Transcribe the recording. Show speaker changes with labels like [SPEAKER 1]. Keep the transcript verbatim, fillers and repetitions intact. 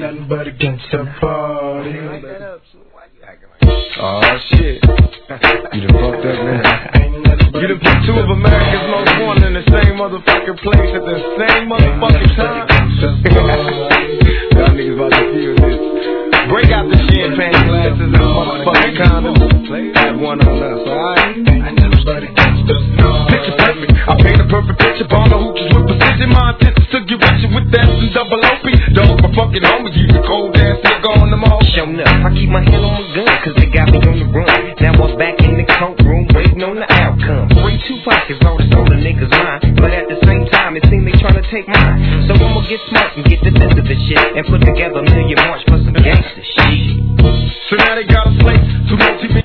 [SPEAKER 1] nothing but a gangsta party.
[SPEAKER 2] Oh shit. You done fucked up now. You done put two of America's most wanted in the same motherfucking place at the same motherfucking time. Y'all niggas about to feel this. Break out the champagne glasses and motherfucking condoms. Have one on us, alright? Picture perfect. I paint a perfect picture. Ball the hooches with precision. My intentions to get rich with that and double O P. Dog, my fucking homie. You the cold ass nigga on the mall.
[SPEAKER 3] Showing up. I keep my hand on my gun, cause they got me on the run. Now I'm back in the courtroom, waiting on the outcome. Three, two pockets, all this on the niggas' line. But at the same time, it seems they trying to take mine. So I'ma get smart and get the sense of the shit and put together a million more